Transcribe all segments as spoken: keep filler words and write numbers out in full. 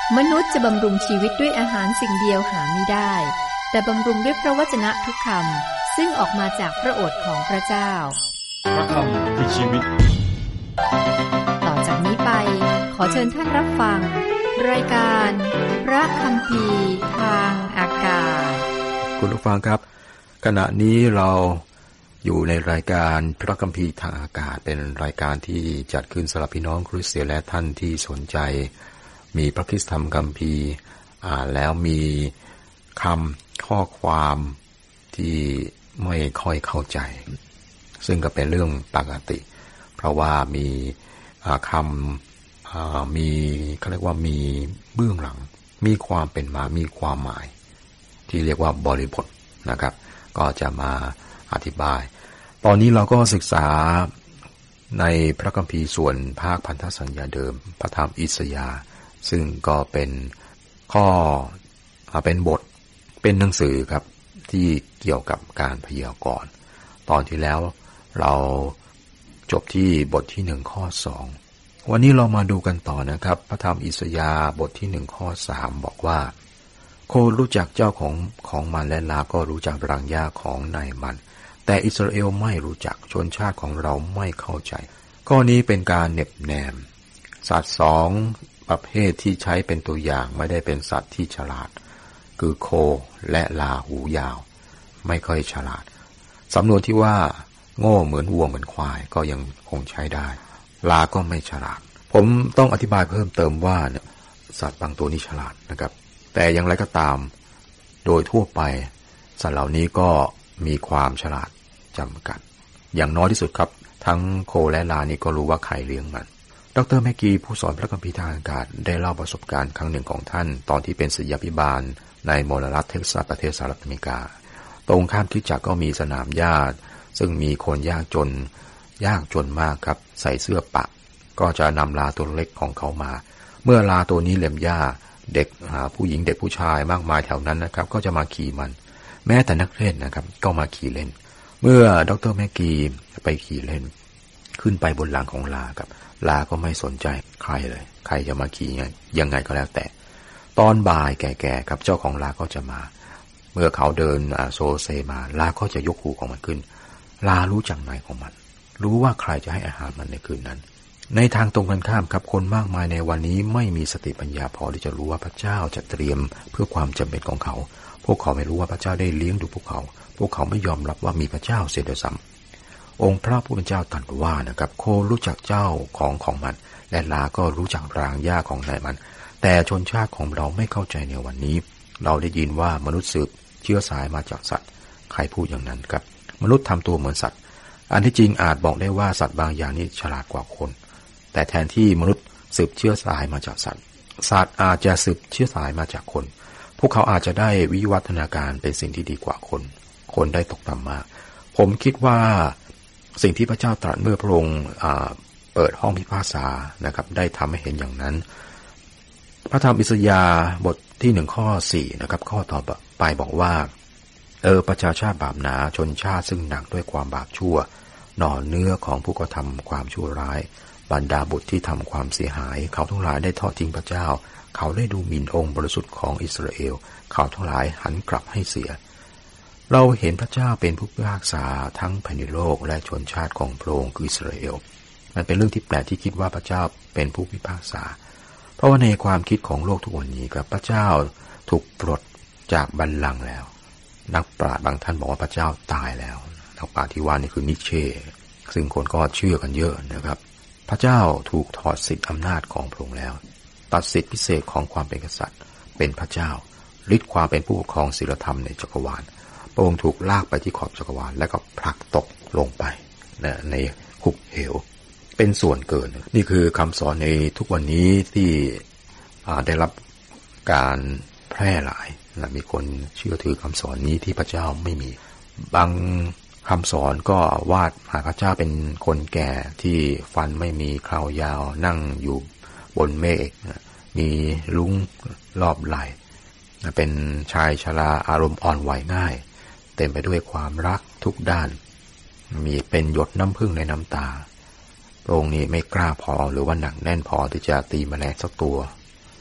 มนุษย์จะบำรุงชีวิตด้วยอาหารสิ่งเดียวหาไม่ได้แต่บำรุงด้วยพระวจนะทุกคำซึ่งออกมาจากพระโอษฐ์ของพระเจ้าพระคำคือชีวิตต่อจากนี้ไปขอเชิญท่านรับฟังรายการพระคัมภีร์ทางอากาศคุณผู้ฟังครับขณะนี้เราอยู่ในรายการพระคัมภีร์ทางอากาศเป็นรายการที่จัดขึ้นสำหรับพี่น้องคริสเตียนและท่านที่สนใจมีพระคริสตธรรมคัมภีร์อ่านแล้วมีคำข้อความที่ไม่ค่อยเข้าใจซึ่งก็เป็นเรื่องปกติเพราะว่ามีคำมีเขาเรียกว่ามีเบื้องหลังมีความเป็นมามีความหมายที่เรียกว่าบริบทนะครับก็จะมาอธิบายตอนนี้เราก็ศึกษาในพระคัมภีร์ส่วนภาคพันธสัญญาเดิมพระธรรมอิสยาห์ซึ่งก็เป็นข้อเป็นบทเป็นหนังสือครับที่เกี่ยวกับการพยากรณ์ตอนที่แล้วเราจบที่บทที่หนึ่งข้อสองวันนี้เรามาดูกันต่อนะครับพระธรรมอิสยาห์บทที่หนึ่งข้อสามบอกว่าโครู้จักเจ้าของของมันและลาก็รู้จักรังหญ้าของนายมันแต่อิสราเอลไม่รู้จักชนชาติของเราไม่เข้าใจข้อนี้เป็นการเน็บแนมสัตว์สองประเภทที่ใช้เป็นตัวอย่างไม่ได้เป็นสัตว์ที่ฉลาดคือโคและลาหูยาวไม่ค่อยฉลาดสำนวนที่ว่าโง่เหมือนวัวเหมือนควายก็ยังคงใช้ได้ลาก็ไม่ฉลาดผมต้องอธิบายเพิ่มเติมว่าสัตว์บางตัวนี้ฉลาดนะครับแต่อย่างไรก็ตามโดยทั่วไปสัตว์เหล่านี้ก็มีความฉลาดจำกัดอย่างน้อยที่สุดครับทั้งโคและลานี้ก็รู้ว่าใครเลี้ยงมันดร.แมกกีผู้สอนพระคัมภีร์ทางอากาศได้เล่าประสบการณ์ครั้งหนึ่งของท่านตอนที่เป็นศิษยาภิบาลในมลรัฐเท็กซัสประเทศสหรัฐอเมริกาตรงข้ามคริสตจักรก็มีสนามหญ้าซึ่งมีคนยากจนยากจนมากครับใส่เสื้อปะก็จะนำลาตัวเล็กของเขามาเมื่อลาตัวนี้เล็มหญ้าเด็กผู้หญิงเด็กผู้ชายมากมายแถวนั้นนะครับก็จะมาขี่มันแม้แต่นักเล่นนะครับก็มาขี่เล่นเมื่อดร.แมกกีไปขี่เล่นขึ้นไปบนหลังของลาครับลาก็ไม่สนใจใครเลยใครจะมาขี่ไงยังไงก็แล้วแต่ตอนบ่ายแก่ๆครับเจ้าของลาก็จะมาเมื่อเขาเดินโซเซมาลาก็จะยกหูของมันขึ้นลารู้จักนายของมันรู้ว่าใครจะให้อาหารมันในคืนนั้นในทางตรงกันข้ามครับคนมากมายในวันนี้ไม่มีสติปัญญาพอที่จะรู้ว่าพระเจ้าจะเตรียมเพื่อความจำเป็นของเขาพวกเขาไม่รู้ว่าพระเจ้าได้เลี้ยงดูพวกเขาพวกเขาไม่ยอมรับว่ามีพระเจ้าเสียด้วยซ้ำองค์พระผู้เป็นเจ้าตรัสว่านะครับโครู้จักเจ้าของของมันและลาก็รู้จักรางหญ้าของนายมันแต่ชนชาติของเราไม่เข้าใจในวันนี้เราได้ยินว่ามนุษย์สืบเชื้อสายมาจากสัตว์ใครพูดอย่างนั้นครับมนุษย์ทำตัวเหมือนสัตว์อันที่จริงอาจบอกได้ว่าสัตว์บางอย่างนี้ฉลาดกว่าคนแต่แทนที่มนุษย์สืบเชื้อสายมาจากสัตว์สัตว์อาจจะสืบเชื้อสายมาจากคนพวกเขาอาจจะได้วิวัฒนาการเป็นสิ่งที่ดีกว่าคนคนได้ตกต่ำมากผมคิดว่าสิ่งที่พระเจ้าตรัสเมื่อพระองค์เปิดห้องพิพากษานะครับได้ทำให้เห็นอย่างนั้นพระธรรมอิสยาห์บทที่หนึ่งข้อสี่นะครับข้อต่อไปบอกว่าเออประชาชาติบาปหนาชนชาติซึ่งหนักด้วยความบาปชั่วหน่อเนื้อของผู้กระทำความชั่วร้ายบรรดาบุตรที่ทำความเสียหายเขาทั้งหลายได้ทอดทิ้งพระเจ้าเขาได้ดูหมิ่นองค์บริสุทธิ์ของอิสราเอลเขาทั้งหลายหันกลับให้เสียเราเห็นพระเจ้าเป็นผู้พิพากษาทั้งแผ่นดินโลกและชนชาติของพระองค์คืออิสราเอลมันเป็นเรื่องที่แปลกที่คิดว่าพระเจ้าเป็นผู้พิพากษาเพราะว่าในความคิดของโลกทุกวันนี้ครับพระเจ้าถูกปลดจากบัลลังก์แล้วนักปราชญ์บางท่านบอกว่าพระเจ้าตายแล้วนักปราชญ์ที่ว่านี่คือนิเช่ซึ่งคนก็เชื่อกันเยอะนะครับพระเจ้าถูกถอดสิทธิอำนาจของพระองค์แล้วตัดสิทธิพิเศษของความเป็นกษัตริย์เป็นพระเจ้าฤทธิ์ความเป็นผู้ปกครองศีลธรรมในจักรวาลพระองค์ถูกลากไปที่ขอบจักรวาลและก็ผลักตกลงไปนะในหุบเหวเป็นส่วนเกินนี่คือคำสอนในทุกวันนี้ที่ได้รับการแพร่หลายนะมีคนเชื่อถือคำสอนนี้ที่พระเจ้าไม่มีบางคำสอนก็วาดหาพระเจ้าเป็นคนแก่ที่ฟันไม่มีเครายาวนั่งอยู่บนเมฆมีลุ้งรอบไหล่เป็นชายชราอารมณ์อ่อนไหวง่ายเต็มไปด้วยความรักทุกด้านมีเป็นหยดน้ำผึ้งในน้ำตาพระองค์นี้ไม่กล้าพอหรือว่าหนักแน่นพอที่จะตีแมลงสักตัวท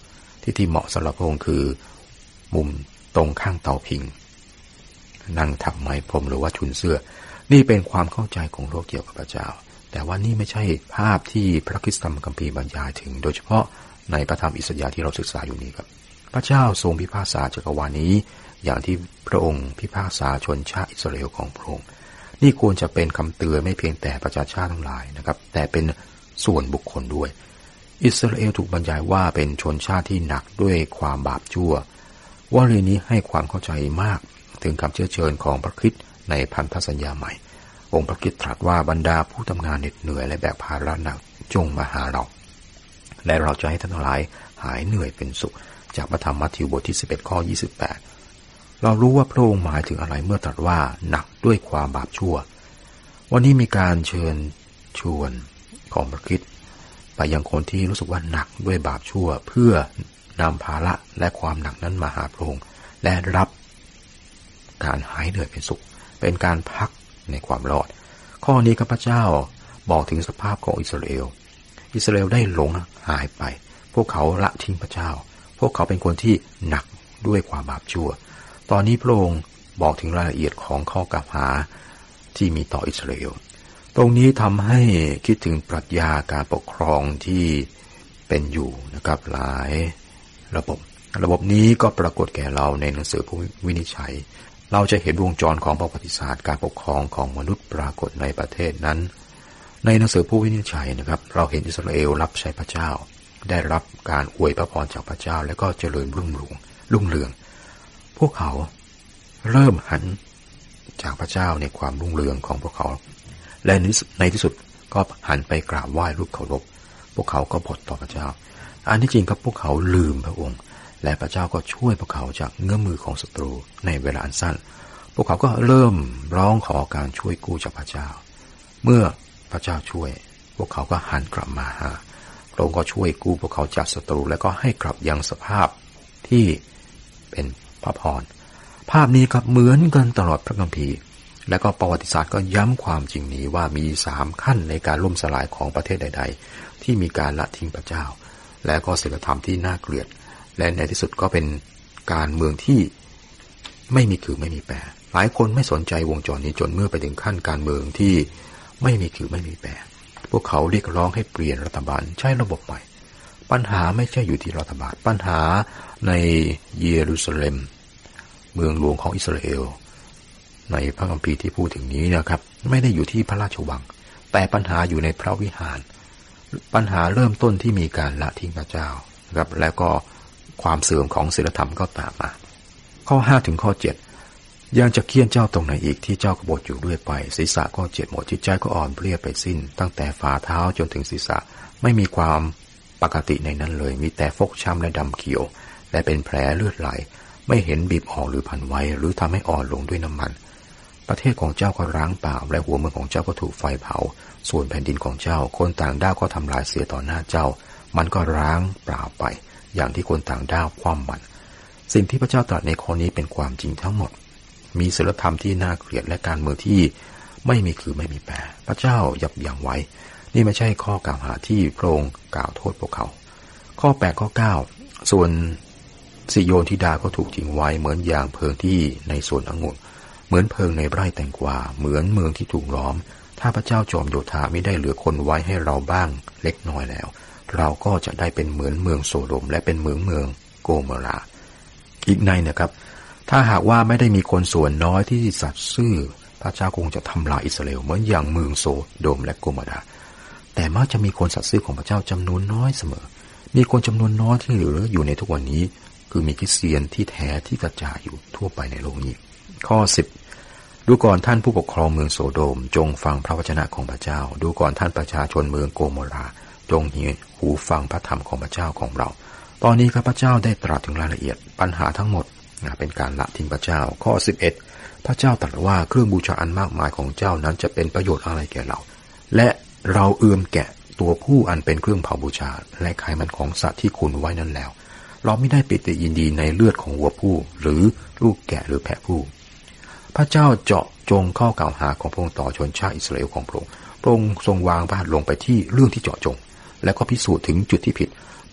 ที่ที่เหมาะสำหรับพระองค์คือมุมตรงข้างเตาผิงนั่งถักไม้พรมหรือว่าชุนเสื้อนี่เป็นความเข้าใจของโลกเกี่ยวกับพระเจ้าแต่ว่านี่ไม่ใช่ภาพที่พระคริสตธรรมคัมภีร์บรรยายถึงโดยเฉพาะในพระธรรมอิสยาห์ที่เราศึกษาอยู่นี้ครับพระเจ้าทรงพิพากษาจักรวาลนี้อย่างที่พระองค์พิพากษาชนชาติอิสราเอลของพระองค์นี่ควรจะเป็นคำเตือนไม่เพียงแต่ประชาชาติทั้งหลายนะครับแต่เป็นส่วนบุคคลด้วยอิสราเอลถูกบรรยายว่าเป็นชนชาติที่หนักด้วยความบาปชั่ววลีนี้ให้ความเข้าใจมากถึงคำเชื้อเชิญของพระคริสต์ในพันธสัญญาใหม่องค์พระคริสต์ตรัสว่าบรรดาผู้ทำงานเหน็ดเหนื่อยและแบกภาระหนักจงมาหาเราและเราจะให้ท่านทั้งหลายหายเหนื่อยเป็นสุขจากพระธรรมมัทธิวบทที่สิบเอ็ดข้อยี่สิบแปดเรารู้ว่าพระองค์หมายถึงอะไรเมื่อตรัสว่าหนักด้วยความบาปชั่ววันนี้มีการเชิญชวนของพระคริสต์ไปยังคนที่รู้สึกว่าหนักด้วยบาปชั่วเพื่อนำภาระและความหนักนั้นมาหาพระองค์และรับการหายเหนื่อยเป็นสุขเป็นการพักในความรอดข้อนี้ข้าพเจ้าบอกถึงสภาพของอิสราเอลอิสราเอลได้หลงหายไปพวกเขาละทิ้งพระเจ้าพวกเขาเป็นคนที่หนักด้วยความบาปชั่วตอนนี้พระองค์บอกถึงรายละเอียดของข้อกล่าวหาที่มีต่ออิสราเอลตรงนี้ทำให้คิดถึงปรัชญาการปกครองที่เป็นอยู่นะครับหลายระบบระบบนี้ก็ปรากฏแก่เราในหนังสือผู้วินิจฉัยเราจะเห็นวงจรของประวัติศาสตร์การปกครองของมนุษย์ปรากฏในประเทศนั้นในหนังสือผู้วินิจฉัยนะครับเราเห็นอิสราเอลรับใช้พระเจ้าได้รับการอวยพระพรจากพระเจ้าและก็เจริญรุ่งเรืองรุ่งเรืองพวกเขาเริ่มหันจากพระเจ้าในความรุ่งเรืองของพวกเขาและในที่สุดก็หันไปกราบไหว้รูปเคารพพวกเขาก็บทต่อพระเจ้าอันที่จริงครับพวกเขาลืมพระองค์และพระเจ้าก็ช่วยพวกเขาจากเงื้อมมือของศัตรูในเวลาอันสั้นพวกเขาก็เริ่มร้องขอการช่วยกู้จากพระเจ้าเมื่อพระเจ้าช่วยพวกเขาก็หันกลับมาหาพระองค์ก็ช่วยกู้พวกเขาจากศัตรูและก็ให้กลับยังสภาพที่เป็นพระพรภาพนี้ครับเหมือนกันตลอดพระคัมภีร์และก็ประวัติศาสตร์ก็ย้ำความจริงนี้ว่ามีสามขั้นในการล่มสลายของประเทศใดๆที่มีการละทิ้งพระเจ้าและก็ศีลธรรมที่น่าเกลียดและในที่สุดก็เป็นการเมืองที่ไม่มีคือไม่มีแปรหลายคนไม่สนใจวงจรนี้จนเมื่อไปถึงขั้นการเมืองที่ไม่มีคือไม่มีแปรพวกเขาเรียกร้องให้เปลี่ยนรัฐบาลใช้ระบบใหม่ปัญหาไม่ใช่อยู่ที่รัฐบาลปัญหาในเยรูซาเล็มเมืองหลวงของอิสราเอลในพระคัมภีร์ที่พูดถึงนี้นะครับไม่ได้อยู่ที่พระราชวังแต่ปัญหาอยู่ในพระวิหารปัญหาเริ่มต้นที่มีการละทิ้งพระเจ้านะครับแล้วก็ความเสื่อมของศีลธรรมก็ตามมาข้อห้าถึงข้อเจ็ดยังจะเคี่ยนเจ้าตรงไหนอีกที่เจ้ากบฏอยู่เรื่อยไปศีรษะก็เจ็บหมดจิตใจก็อ่อนเพลียไปสิ้นตั้งแต่ฝ่าเท้าจนถึงศีรษะไม่มีความปกติในนั้นเลยมีแต่ฟกช้ำและดำเขียวและเป็นแผลเลือดไหลไม่เห็นบีบออกหรือพันไว้หรือทำให้อ่อนลงด้วยน้ำมันประเทศของเจ้าก็ร้างเปล่าและหัวเมืองของเจ้าก็ถูกไฟเผาส่วนแผ่นดินของเจ้าคนต่างด้าวก็ทำลายเสียต่อหน้าเจ้ามันก็ร้างเปล่าไปอย่างที่คนต่างด้าวคว่ำมันสิ่งที่พระเจ้าตรัสในข้อนี้เป็นความจริงทั้งหมดมีศีลธรรมที่น่าเกลียดและการเมืองที่ไม่มีคือไม่มีแปรพระเจ้ายับยั้งไว้นี่ไม่ใช่ข้อกล่าวหาที่พระองค์กล่าวโทษพวกเขาข้อแปดข้อเก้าส่วนสิโยนธิดาก็ถูกทิ้งไว้เหมือนอย่างเพลิงที่ในสวนองุ่นเหมือนเพลิงในไร่แตงกวาเหมือนเมืองที่ถูกล้อมถ้าพระเจ้าจอมโยธาไม่ได้เหลือคนไว้ให้เราบ้างเล็กน้อยแล้วเราก็จะได้เป็นเหมือนเมืองโซโดมและเป็นเหมือนเมืองโกโมราอีกในนะครับถ้าหากว่าไม่ได้มีคนส่วนน้อยที่สัตย์ซื่อพระเจ้าคงจะทำลายอิสราเอลเหมือนอย่างเมืองโซโดมและโกโมราแต่มักจะมีคนสัตย์ซื่อของพระเจ้าจำนวนน้อยเสมอมีคนจำนวนน้อยที่เหลืออยู่ในทุกวันนี้คือมีคริสเตียนที่แท้ที่กระจายอยู่ทั่วไปในโลกนี้ข้อสิบดูก่อนท่านผู้ปกครองเมืองโซโดมจงฟังพระวจนะของพระเจ้าดูก่อนท่านประชาชนเมืองโกโมราจงหูฟังพระธรรมของพระเจ้าของเราตอนนี้ข้าพเจ้าได้ตรัสถึงรายละเอียดปัญหาทั้งหมดเป็นการละทิ้งพระเจ้าข้อสิบเอ็ดพระเจ้าตรัสว่าเครื่องบูชาอันมากมายของเจ้านั้นจะเป็นประโยชน์อะไรแก่เราและเราเอื้อมแกะตัวผู้อันเป็นเครื่องเผาบูชาและไขมันของสัตว์ที่ขุนไว้นั้นแล้วเราไม่ได้ปิติยินดีในเลือดของวัวผู้หรือลูกแกะหรือแพะผู้พระเจ้าเจาะจงข้อกล่าวหาของพระองค์ต่อชนชาติอิสราเอลของพระองค์พระองค์ทรงวางพระหัตถ์ลงไปที่เรื่องที่เจาะจงและก็พิสูจน์ถึงจุดที่ผิดพ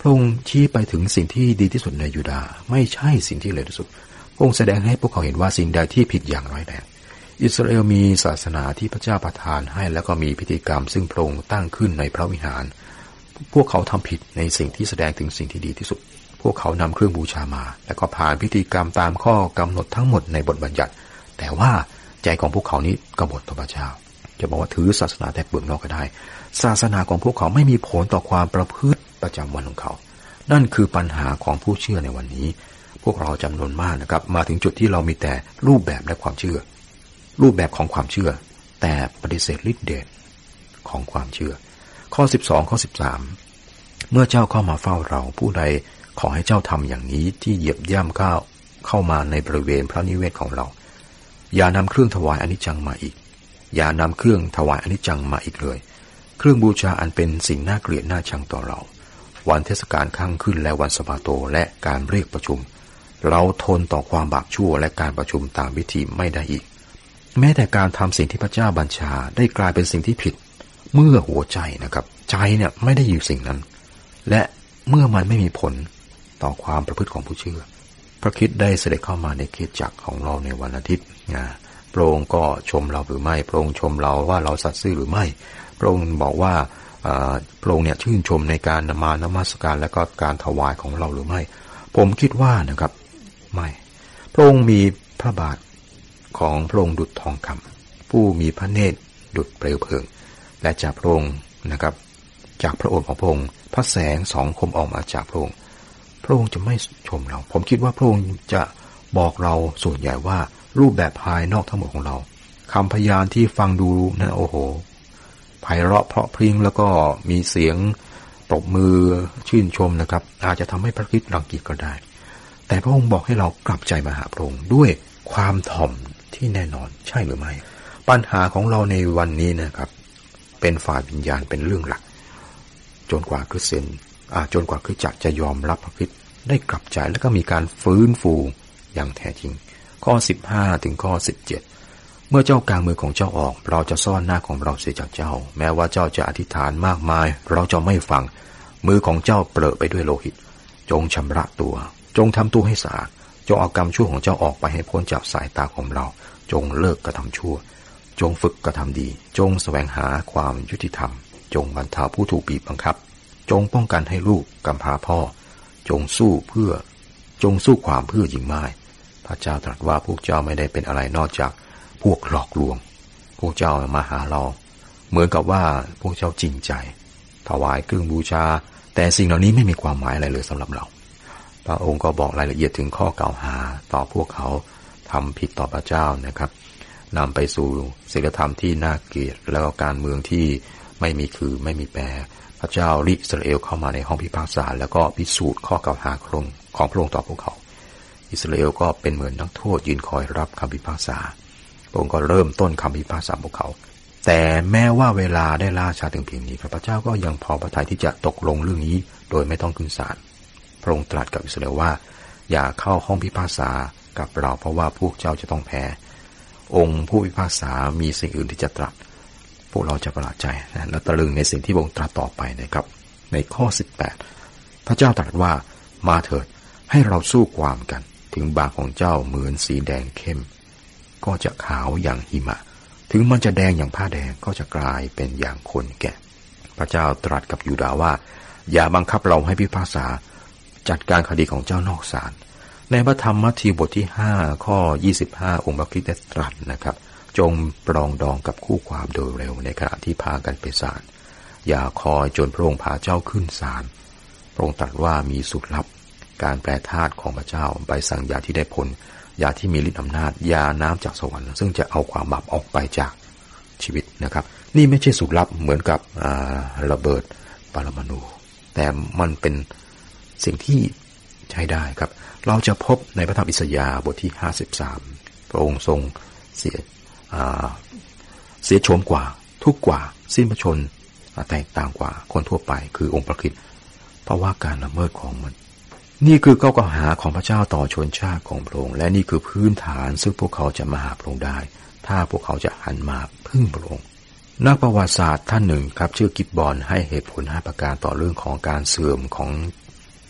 พระองค์ชี้ไปถึงสิ่งที่ดีที่สุดในยูดาห์ไม่ใช่สิ่งที่เลวที่สุดพระองค์แสดงให้พวกเขาเห็นว่าสิ่งใดที่ผิดอย่างร้ายแรงอิสราเอลมีศาสนาที่พระเจ้าประทานให้แล้วก็มีพิธีกรรมซึ่งพระองค์ตั้งขึ้นในพระวิหารพวกเขาทำผิดในสิ่งที่แสดงถึงสิ่งที่ดีที่สุดพวกเขานำเครื่องบูชามาแล้วก็ผ่านพิธีกรรมตามข้อกำหนดทั้งหมดในบทบัญญัติแต่ว่าใจของพวกเขานี้กบฏต่อพระเจ้าจะบอกว่าถือศาสนาแต่เปลือกนอกก็ได้ศาสนาของพวกเขาไม่มีผลต่อความประพฤติประจำวันของเขานั่นคือปัญหาของผู้เชื่อในวันนี้พวกเราจำนวนมากนะครับมาถึงจุดที่เรามีแต่รูปแบบและความเชื่อรูปแบบของความเชื่อแต่ปฏิเสธฤทธิ์เดชของความเชื่อข้อสิบสองข้อสิบสามเมื่อเจ้าเข้ามาเฝ้าเราผู้ใดขอให้เจ้าทำอย่างนี้ที่เหยียบย่ำก้าวเข้ามาในบริเวณพระนิเวศของเราอย่านำเครื่องถวายอนิจจังมาอีกอย่านำเครื่องถวายอนิจจังมาอีกเลยเครื่องบูชาอันเป็นสิ่งน่าเกลียดน่าชังต่อเราวันเทศกาลข้างขึ้นและวันสะบาโตและการเรียกประชุมเราทนต่อความบาปชั่วและการประชุมตามวิธีไม่ได้อีกแม้แต่การทำสิ่งที่พระเจ้าบัญชาได้กลายเป็นสิ่งที่ผิดเมื่อหัวใจนะครับใจเนี่ยไม่ได้อยู่สิ่งนั้นและเมื่อมันไม่มีผลต่อความประพฤติของผู้เชื่อพระคริสต์ได้เสด็จเข้ามาในคริสตจักรของเราในวันอาทิตย์นะพระองค์ก็ชมเราหรือไม่พระองค์ชมเราว่าเราสัตย์ซื่อหรือไม่พระองค์บอกว่าพระองค์เนี่ยชื่นชมในการมานมัสการและก็การถวายของเราหรือไม่ผมคิดว่านะครับไม่พระองค์มีพระบาทของพระองค์ดุจทองคำผู้มีพระเนตรดุจเปลวเพลิงและจากพระองค์นะครับจากพระโอษฐ์ของพระองค์พระแสงสองคมออกมาจากพระองค์พระองค์จะไม่ชมเราผมคิดว่าพระองค์จะบอกเราส่วนใหญ่ว่ารูปแบบภายนอกทั้งหมดของเราคำพยานที่ฟังดูนะโอ้โหไพเราะเพราะพริ้งแล้วก็มีเสียงปรบมือชื่นชมนะครับอาจจะทำให้พระคริสต์รังเกียจก็ได้แต่พระองค์บอกให้เรากลับใจมาหาพระองค์ด้วยความถ่อมที่แน่นอนใช่หรือไม่ปัญหาของเราในวันนี้นะครับเป็นฝ่ายวิญญาณเป็นเรื่องหลักจนกว่าคริสเตียนจนกว่าคริสตจักรจะยอมรับพระคริสต์ได้กลับใจแล้วก็มีการฟื้นฟูอย่างแท้จริงข้อสิบห้าถึงข้อสิบเจ็ดเมื่อเจ้ากางมือของเจ้าออกเราจะซ่อนหน้าของเราเสียจากเจ้าแม้ว่าเจ้าจะอธิษฐานมากมายเราจะไม่ฟังมือของเจ้าเปรอะไปด้วยโลหิตจงชำระตัวจงทำตัวให้สะอาดจงเอากรรมชั่วของเจ้าออกไปให้พ้นจากสายตาของเราจงเลิกกระทำชั่วจงฝึกกระทำดีจงแสวงหาความยุติธรรมจงบรรเทาผู้ถูกบีบบังคับจงป้องกันให้ลูกกำพร้าพ่อจงสู้เพื่อจงสู้ความเพื่อหญิงม่ายพระเจ้าตรัสว่าพวกเจ้าไม่ได้เป็นอะไรนอกจากพวกหลอกลวงพวกเจ้ามาหาเราเหมือนกับว่าพวกเจ้าจริงใจถวายเครื่องบูชาแต่สิ่งเหล่านี้ไม่มีความหมายอะไรเลยสำหรับเราพระองค์ก็บอกรายละเอียดถึงข้อกล่าวหาต่อพวกเขาทำผิดต่อพระเจ้านะครับนำไปสู่ศีลธรรมที่น่าเกลียดแล้วก็การเมืองที่ไม่มีคือไม่มีแปรพระเจ้าริอิสราเอลเข้ามาในห้องพิพากษาแล้วก็พิสูจน์ข้อกล่าวหาของของพระองค์ต่อพวกเขาอิสราเอลก็เป็นเหมือนนักโทษยืนคอยรับคำพิพากษาพระองค์ก็เริ่มต้นคำพิพากษาพวกเขาแต่แม้ว่าเวลาได้ล่าช้าถึงเพียงนี้พระเจ้าก็ยังพอพระทัยที่จะตกลงเรื่องนี้โดยไม่ต้องขึ้นศาลพระองค์ตรัสกับอิสราเอลว่าอย่าเข้าห้องพิพากษากับเราเพราะว่าพวกเจ้าจะต้องแพ้องค์ผู้พิพากษามีสิ่งอื่นที่จะตรัสพวกเราจะประหลาดใจนะและตะลึงในสิ่งที่พระองค์ตรัสต่อไปนะครับในข้อสิบแปดพระเจ้าตรัสว่ามาเถิดให้เราสู้ความกันถึงบางของเจ้าเหมือนสีแดงเข้มก็จะขาวอย่างหิมะถึงมันจะแดงอย่างผ้าแดงก็จะกลายเป็นอย่างคนแก่พระเจ้าตรัสกับยูดาห์ว่าอย่าบังคับเราให้พิพากษาจัดการคดีของเจ้านอกศาลในพระธรรมมัทธิวบทที่ห้าข้อยี่สิบห้าองค์พระคริสต์ได้ตรัสนะครับจงปรองดองกับคู่ความโดยเร็วในขณะที่พากันไปศาลอย่าคอยจนพระองค์พาเจ้าขึ้นศาลพระองค์ตรัสว่ามีสูตรลับการแปลธาตุของพระเจ้าใบสั่งยาที่ได้ผลยาที่มีฤทธิ์อำนาจยาน้ำจากสวรรค์ซึ่งจะเอาความบาปออกไปจากชีวิตนะครับนี่ไม่ใช่สูตรลับเหมือนกับระเบิดปรมาณูแต่มันเป็นสิ่งที่ใช้ได้ครับเราจะพบในพระธรรมอิสยาห์บทที่ห้าสิบสามพระองค์ทรงเสียเสียโฉมกว่าทุกข์กว่าสิ้นพระชนม์แตกต่างกว่าคนทั่วไปคือองค์พระคริสต์เพราะว่าการละเมิดของมันนี่คือข้อกล่าวหาของพระเจ้าต่อชนชาติของพระองค์และนี่คือพื้นฐานซึ่งพวกเขาจะมาหาพระองค์ได้ถ้าพวกเขาจะหันมาพึ่งพระองค์นักประวัติศาสตร์ท่านหนึ่งครับชื่อกิบบอนให้เหตุผลห้าประการต่อเรื่องของการเสื่อมของ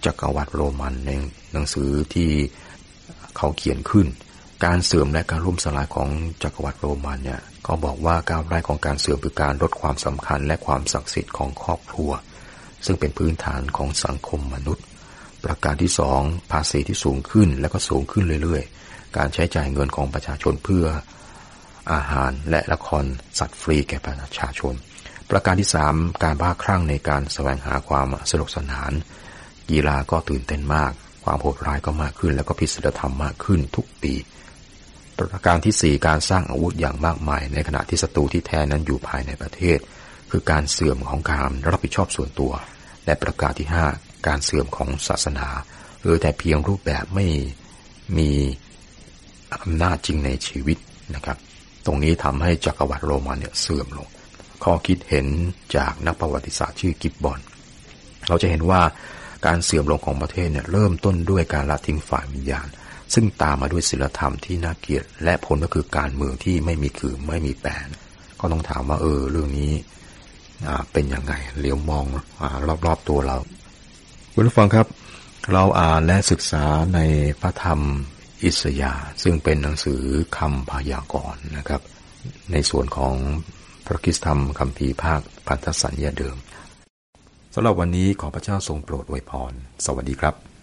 จักรวรรดิโรมันในหนังสือที่เขาเขียนขึ้นการเสื่อมและการล่มสลายของจักรวรรดิโรมันเนี่ยก็บอกว่าก้าวแรกของการเสื่อมคือการลดความสำคัญและความศักดิ์สิทธิ์ของครอบครัวซึ่งเป็นพื้นฐานของสังคมมนุษย์ประการที่สองภาษีที่สูงขึ้นและก็สูงขึ้นเรื่อยๆการใช้จ่ายเงินของประชาชนเพื่ออาหารและละครสัตว์ฟรีแก่ประชาชนประการที่สามการบ้าคลั่งในการแสวงหาความสนุกสนานกีฬาก็ตื่นเต้นมากความโหดร้ายก็มากขึ้นแล้วก็ผิดศีลธรรมมากขึ้นทุกปีประการที่สี่การสร้างอาวุธอย่างมากมายในขณะที่ศัตรูที่แท้นั้นอยู่ภายในประเทศคือการเสื่อมของการรับผิดชอบส่วนตัวและประการที่ห้าการเสื่อมของศาสนาหรือแต่เพียงรูปแบบไม่มีอำนาจจริงในชีวิตนะครับตรงนี้ทำให้จักรวรรดิโรมันเนี่ยเสื่อมลงข้อคิดเห็นจากนักประวัติศาสตร์ชื่อกิบบอนเราจะเห็นว่าการเสื่อมลงของประเทศเนี่ยเริ่มต้นด้วยการละทิ้งฝ่ายวิญญาณซึ่งตามมาด้วยศีลธรรมที่น่าเกลียดและผลก็คือการเมืองที่ไม่มีคือไม่มีแปรก็ต้องถามว่าเออเรื่องนี้เป็นยังไงเลี้ยวมองรอบๆตัวเราคุณผู้ฟังครับเราอ่านและศึกษาในพระธรรมอิสยาห์ซึ่งเป็นหนังสือคำพยากรณ์นะครับในส่วนของพระคริสตธรรมคัมภีร์ภาคพันธสัญญาเดิมสำหรับวันนี้ขอพระเจ้าทรงโปรดอวยพรสวัสดีครับ